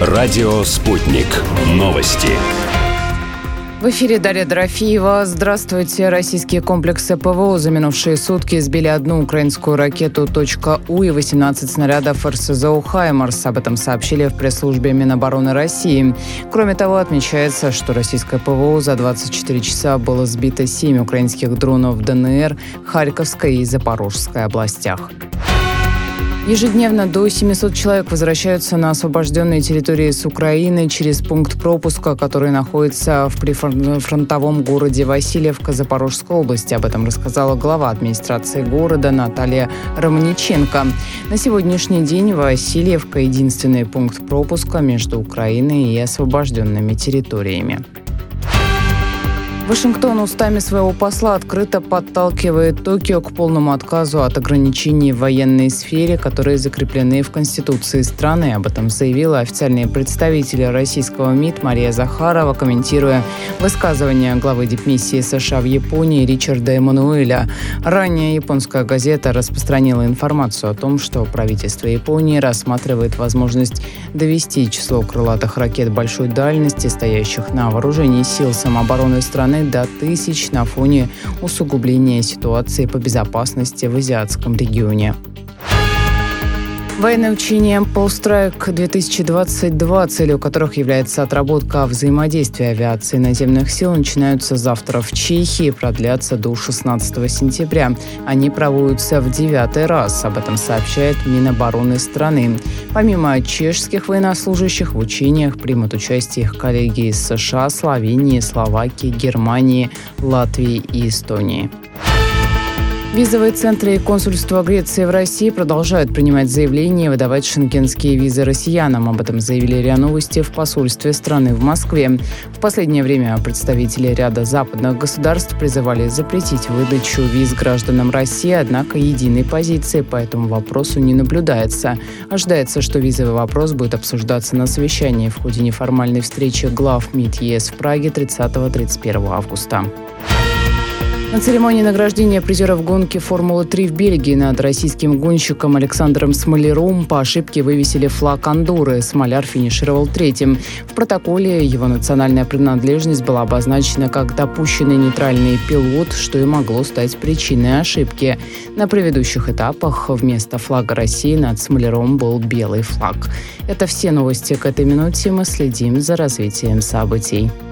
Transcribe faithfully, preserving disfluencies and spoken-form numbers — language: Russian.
Радио «Спутник». Новости. В эфире Дарья Дорофеева. Здравствуйте. Российские комплексы ПВО за минувшие сутки сбили одну украинскую ракету .У и восемнадцать снарядов эр эс зэ о «Хаймарс». Об этом сообщили в пресс-службе Минобороны России. Кроме того, отмечается, что российское ПВО за двадцать четыре часа было сбито семь украинских дронов в дэ эн эр, Харьковской и Запорожской областях. Ежедневно до семисот человек возвращаются на освобожденные территории с Украины через пункт пропуска, который находится в прифронтовом городе Васильевка Запорожской области. Об этом рассказала глава администрации города Наталья Романиченко. На сегодняшний день Васильевка – единственный пункт пропуска между Украиной и освобожденными территориями. Вашингтон устами своего посла открыто подталкивает Токио к полному отказу от ограничений в военной сфере, которые закреплены в Конституции страны. Об этом заявила официальный представитель российского МИД Мария Захарова, комментируя высказывание главы дипмиссии США в Японии Ричарда Эммануэля. Ранее японская газета распространила информацию о том, что правительство Японии рассматривает возможность довести число крылатых ракет большой дальности, стоящих на вооружении сил самообороны страны, до тысяч на фоне усугубления ситуации по безопасности в азиатском регионе. Военные учения Ample Strike-две тысячи двадцать два, целью которых является отработка взаимодействия авиации и наземных сил, начинаются завтра в Чехии и продлятся до шестнадцатого сентября. Они проводятся в девятый раз. Об этом сообщает Минобороны страны. Помимо чешских военнослужащих, в учениях примут участие их коллеги из США, Словении, Словакии, Германии, Латвии и Эстонии. Визовые центры и консульства Греции в России продолжают принимать заявления и выдавать шенгенские визы россиянам. Об этом заявили РИА Новости в посольстве страны в Москве. В последнее время представители ряда западных государств призывали запретить выдачу виз гражданам России, однако единой позиции по этому вопросу не наблюдается. Ожидается, что визовый вопрос будет обсуждаться на совещании в ходе неформальной встречи глав МИД ЕС в Праге тридцатого-тридцать первого августа. На церемонии награждения призеров гонки Формулы три в Бельгии над российским гонщиком Александром Смоляром по ошибке вывесили флаг Андорры. Смоляр финишировал третьим. В протоколе его национальная принадлежность была обозначена как допущенный нейтральный пилот, что и могло стать причиной ошибки. На предыдущих этапах вместо флага России над Смоляром был белый флаг. Это все новости к этой минуте. Мы следим за развитием событий.